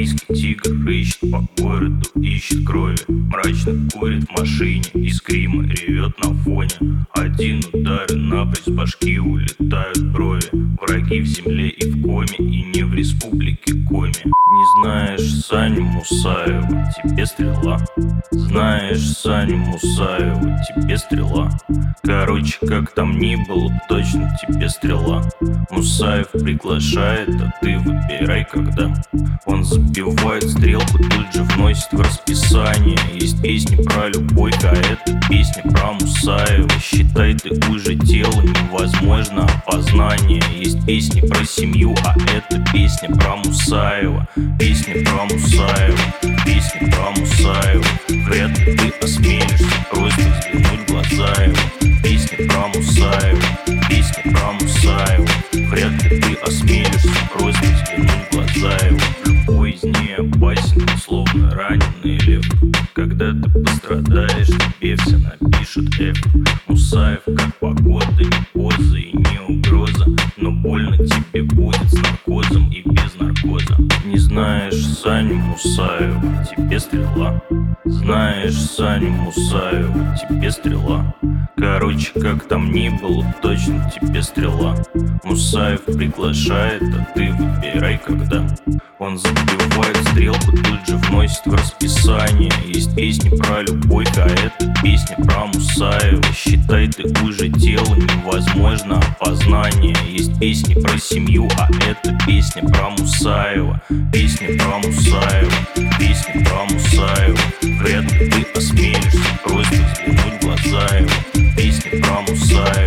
Балтийский тигр рыщет по городу, ищет крови. Мрачно курит в машине, из грима ревет на фоне. Один удар и напрочь с башки улетают брови. Враги в земле и в коме, и не в республике Коми. Не знаешь Саню Мусаева, тебе стрела. Знаешь Саню Мусаева, тебе стрела. Короче, как там ни было, точно тебе стрела. Мусаев приглашает, а ты выбирай когда. Он забивает стрелку, тут же вносит в расписание. Есть песни про любовь, а это песня про Мусаева. Считай, ты уже тело, невозможно опознание. Есть песни про семью, а это песня про Мусаева. Песня про Мусаева, песня про Мусаева. Вряд ли ты осмелишься просто взглянуть в глаза его. Песня про Мусаева, песня про Мусаева. Вряд ли ты осмелишься просто взглянуть в глаза его. Любой из них опасен, словно раненый лев. Когда ты пострадаешь, тебе все напишут эхо. Мусаев как погода, не поза и не угроза. Но больно тебе будет с наркозом и без наркоза. Не знаешь Саню Мусаева, тебе стрела. Знаешь Саню Мусаева, тебе стрела. Короче, как там ни было, точно тебе стрела. Мусаев приглашает, а ты выбирай когда. Он забивает стрелку, тут же вносит в расписание. Есть песни про любовь, а это песня про Мусаева. Считай, ты уже тело, невозможно опознание. Есть песни про семью, а это песня про Мусаева. Песня про Мусаева, песня про Мусаева. Вряд ли ты осмелишься просто взглянуть в глаза его. Песня про Мусаева.